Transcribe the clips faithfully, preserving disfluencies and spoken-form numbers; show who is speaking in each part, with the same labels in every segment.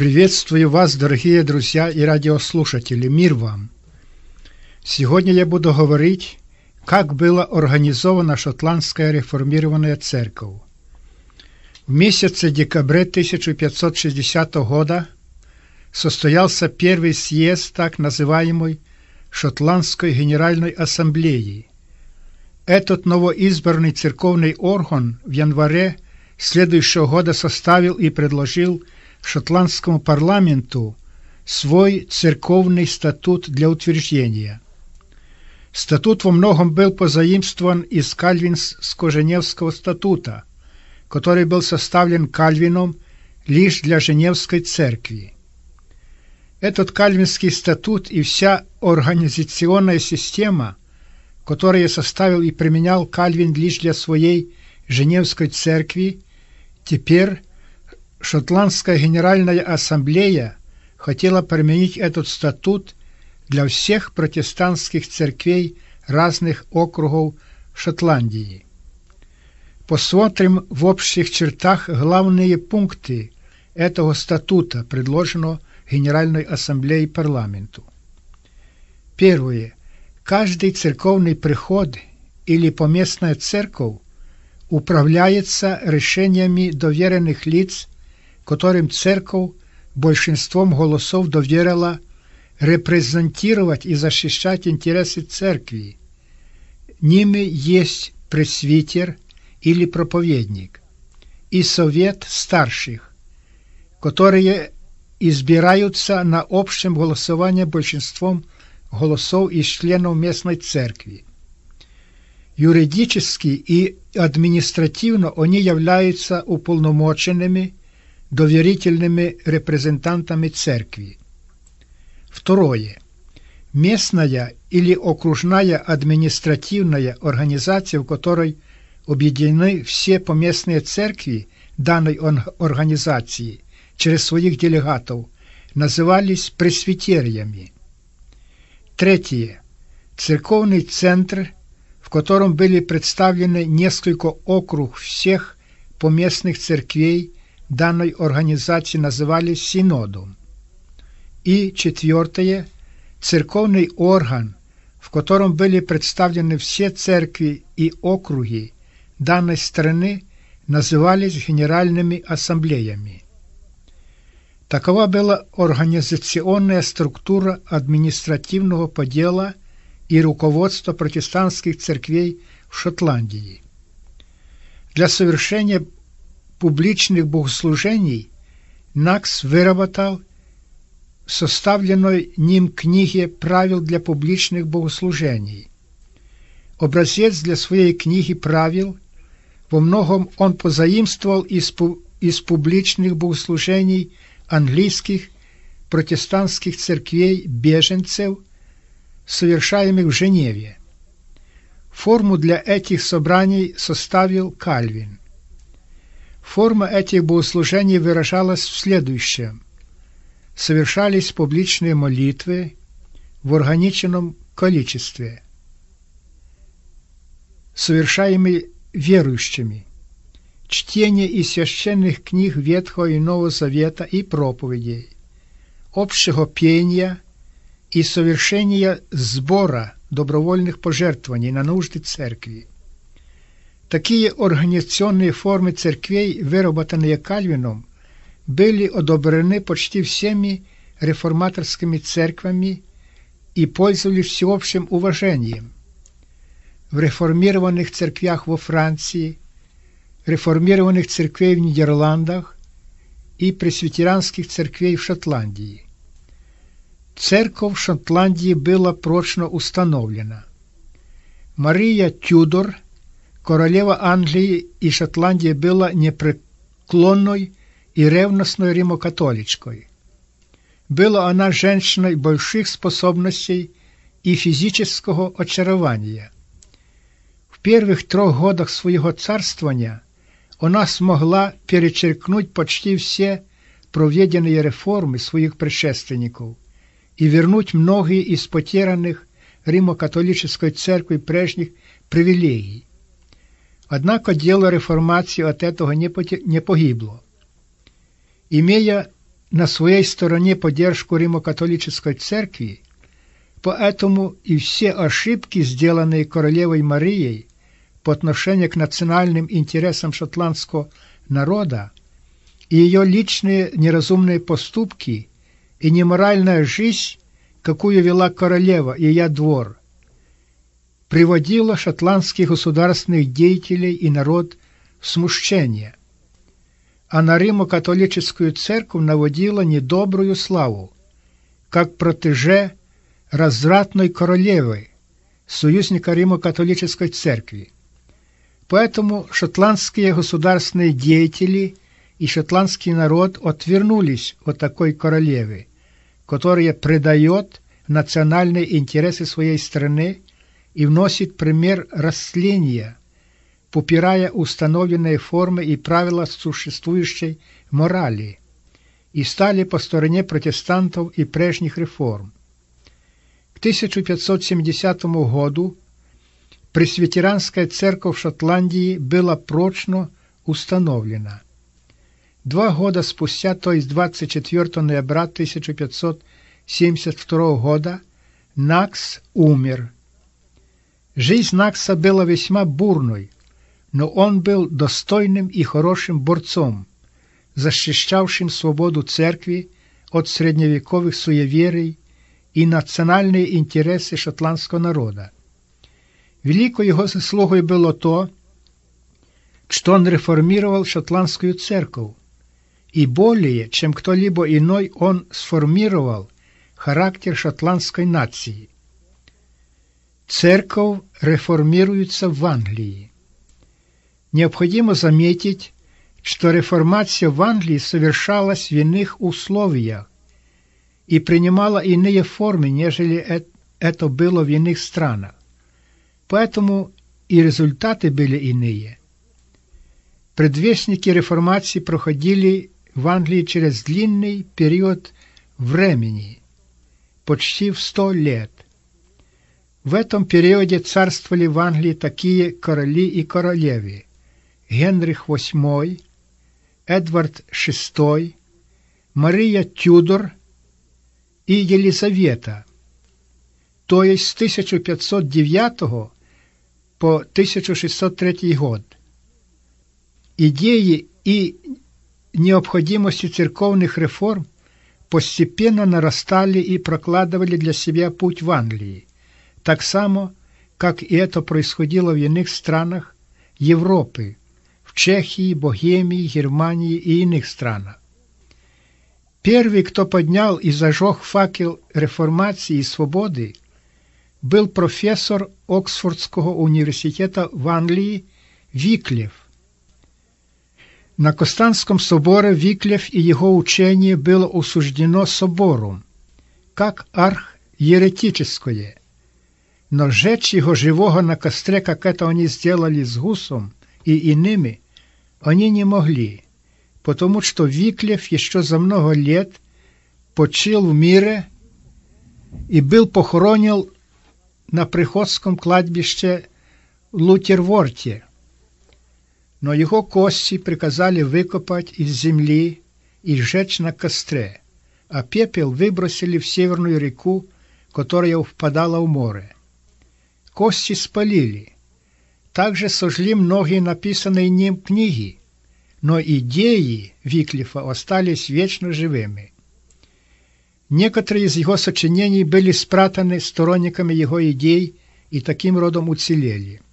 Speaker 1: Приветствую вас, дорогие друзья и радиослушатели. Мир вам! Сегодня я буду говорить, как была организована Шотландская реформированная церковь. В месяце декабре тысяча пятьсот шестидесятого года состоялся первый съезд так называемой Шотландской Генеральной Ассамблеи. Этот новоизбранный церковный орган в январе следующего года составил и предложил шотландскому парламенту свой церковный статут для утверждения. Статут во многом был позаимствован из Кальвинско-Женевского статута, который был составлен Кальвином лишь для Женевской церкви. Этот Кальвинский статут и вся организационная система, которую составил и применял Кальвин лишь для своей Женевской церкви, теперь Шотландская Генеральная Ассамблея хотела применить этот статут для всех протестантских церквей разных округов Шотландии. Посмотрим в общих чертах главные пункты этого статута, предложенного Генеральной Ассамблеей парламенту. Первое. Каждый церковный приход или поместная церковь управляется решениями доверенных лиц, которым церковь большинством голосов доверила репрезентировать и защищать интересы церкви. Ними есть пресвитер или проповедник и совет старших, которые избираются на общем голосовании большинством голосов из членов местной церкви. Юридически и административно они являются уполномоченными доверительными репрезентантами церкви. Второе. Местная или окружная административная организация, в которой объединены все поместные церкви данной организации через своих делегатов, назывались пресвитериями. Третье. Церковный центр, в котором были представлены несколько округ всех поместных церквей данной организации, назывались синодом. И четвертое. Церковный орган, в котором были представлены все церкви и округи данной страны, назывались генеральными ассамблеями. Такова была организационная структура административного подела и руководства протестантских церквей в Шотландии. Для совершения публичных богослужений Накс выработал в составленной ним книге правил для публичных богослужений. Образец для своей книги правил во многом он позаимствовал из, из публичных богослужений английских протестантских церквей беженцев, совершаемых в Женеве. Форму для этих собраний составил Кальвин. Форма этих богослужений выражалась в следующем. Совершались публичные молитвы в ограниченном количестве, совершаемые верующими, чтение из священных книг Ветхого и Нового Завета и проповедей, общего пения и совершения сбора добровольных пожертвований на нужды церкви. Такие организационные формы церквей, выработанные Кальвином, были одобрены почти всеми реформаторскими церквями и пользовались всеобщим уважением. В реформированных церквях во Франции, реформированных церквей в Нидерландах и пресвитерианских церквей в Шотландии. Церковь в Шотландии была прочно установлена. Мария Тюдор, королева Англии и Шотландии, была непреклонной и ревностной римокатоличкой. Была она женщиной больших способностей и физического очарования. В первых трех годах своего царствования она смогла перечеркнуть почти все проведенные реформы своих предшественников и вернуть многие из потерянных Римо-католической церкви прежних привилегий. Однако дело реформации от этого не погибло. Имея на своей стороне поддержку Римо-католической церкви, поэтому и все ошибки, сделанные королевой Марией по отношению к национальным интересам шотландского народа, и ее личные неразумные поступки и неморальная жизнь, какую вела королева и ее двор, приводила шотландских государственных деятелей и народ в смущение, а на Римо-католическую церковь наводила недобрую славу, как протеже развратной королевы, союзника Римо-католической церкви. Поэтому шотландские государственные деятели и шотландский народ отвернулись от такой королевы, которая предает национальные интересы своей страны и вносит пример растления, попирая установленные формы и правила существующей морали, и стали по стороне протестантов и прежних реформ. К тысяча пятьсот семидесятому году Пресвитеранская церковь в Шотландии была прочно установлена. Два года спустя, то есть двадцать четвёртого ноября тысяча пятьсот семьдесят второго года, Накс умер. Жизнь Накса была весьма бурной, но он был достойным и хорошим борцом, защищавшим свободу церкви от средневековых суеверий и национальные интересы шотландского народа. Великой его заслугой было то, что он реформировал шотландскую церковь, и более, чем кто-либо иной, он сформировал характер шотландской нации. Церковь реформируется в Англии. Необходимо заметить, что реформация в Англии совершалась в иных условиях и принимала иные формы, нежели это было в иных странах. Поэтому и результаты были иные. Предвестники реформации проходили в Англии через длинный период времени, почти в сто лет. В этом периоде царствовали в Англии такие короли и королевы: Генрих восьмой, Эдвард шестой, Мария Тюдор и Елизавета, то есть с тысяча пятьсот девятого по тысяча шестьсот третий год. Идеи и необходимости церковных реформ постепенно нарастали и прокладывали для себя путь в Англии, так само, как и это происходило в иных странах Европы, в Чехии, Богемии, Германии и иных странах. Первый, кто поднял и зажег факел реформации и свободы, был профессор Оксфордского университета в Англии Виклиф. На Костанском соборе Виклиф и его учение было осуждено собором, как архиеретическое, но сжечь его живого на костре, как это они сделали с Гусом и иными, они не могли, потому что Виклиф еще за много лет почил в мире и был похоронен на приходском кладбище Лутерворте, но его кости приказали выкопать из земли и сжечь на костре, а пепел выбросили в северную реку, которая впадала в море. Кости спалили. Также сожгли многие написанные ним книги, но идеи Виклифа остались вечно живыми. Некоторые из его сочинений были спрятаны сторонниками его идей и таким родом уцелели.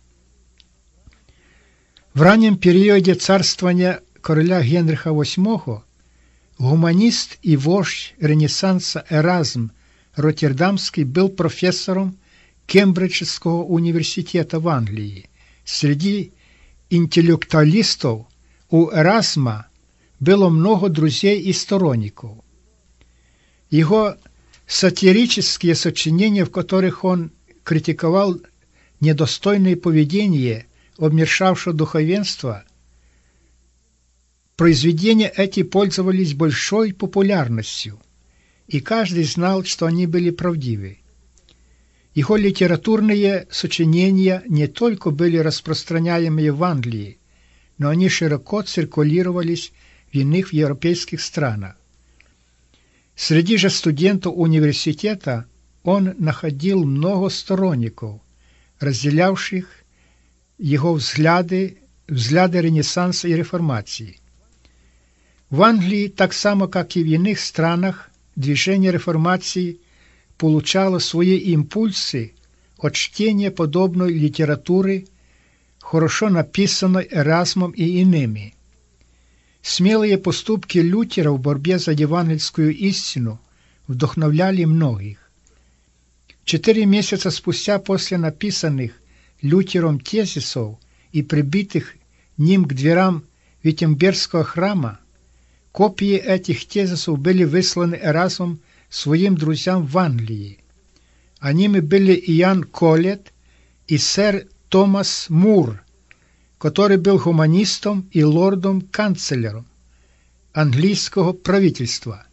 Speaker 1: В раннем периоде царствования короля Генриха восьмого гуманист и вождь Ренессанса Эразм Роттердамский был профессором Кембриджского университета в Англии. Среди интеллектуалистов у Эразма было много друзей и сторонников. Его сатирические сочинения, в которых он критиковал недостойное поведение обмершавшего духовенства, произведения эти пользовались большой популярностью, и каждый знал, что они были правдивы. Его литературные сочинения не только были распространяемы в Англии, но они широко циркулировались в иных европейских странах. Среди же студентов университета он находил много сторонников, разделявших его взгляды, взгляды Ренессанса и Реформации. В Англии, так само как и в иных странах, движение реформации получало свои импульсы от чтения подобной литературы, хорошо написанной Эразмом и иными. Смелые поступки Лютера в борьбе за евангельскую истину вдохновляли многих. Четыре месяца спустя после написанных Лютером тезисов и прибитых ним к дверям Виттенбергского храма, копии этих тезисов были высланы Эразмом своим друзьям в Англии. Ними были Иоанн Колет и сэр Томас Мур, который был гуманистом и лордом-канцлером английского правительства.